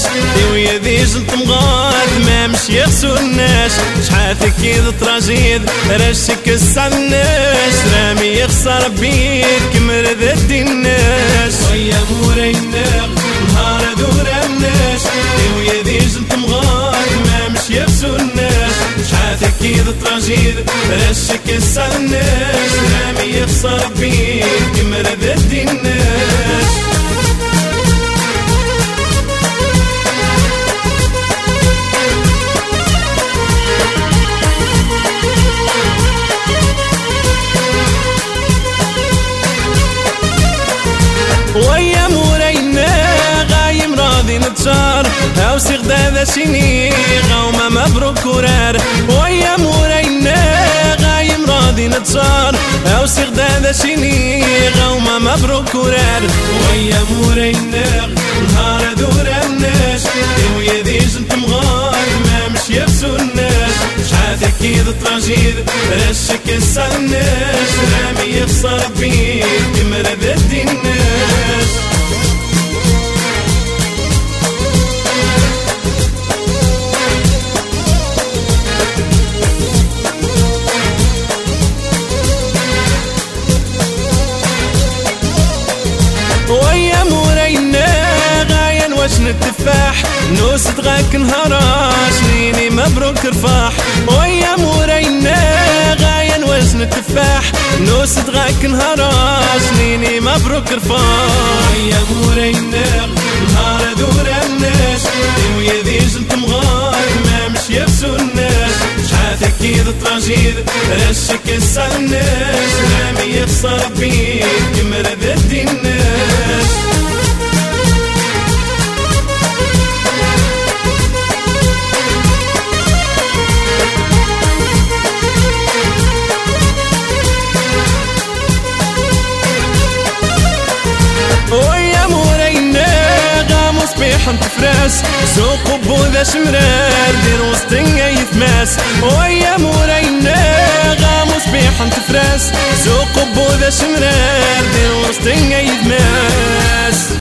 ويا ذي جلط مغاد ما مش يغسو الناس شحال كيد تراجيد رشك السعناش رامي يخسر بيد كمر ذا الناس ويا مورينا نهار دور الناس ويا ذي جلط مغاد ما مش يغسو الناس شحال كيد تراجيد رشك السعناش رامي يخسر بيد كمر ذا الناس ويا مورينا غايم راضي نتشار او سيغدا شيني غوما مبروك ورار ويا مورينا غايم راضي نتشار او سيغدا شيني غوما مبروك ورار ويا مورينا نهار دور الناس ويا ذي جنت مغار ما مش يفسو الناس شحال كيد تراجيد رشك السعناش رامي يخسر بيد كمر ذا الناس ويا مورينا غاين واش نتفاح نوسد غاك نهاراش نيني مبروك رفاح ويا مورينا غاين واش نتفاح نوسد غاك نهاراش نيني مبروك رفاح ويا مورينا نهار دور الناس ويا ذي جلط مغار ما مش يفسو الناس شحال كيد تراجيد رشك السعناش رامي يخسر بيد كمر ذا الناس ويا مورينا غاموس بيحن تفراس سوق بوذا شمرار دير وسطن يثماس ويا مورينا غاموس بيحن تفراس سوق بوذا شمرار دير وسطن يثماس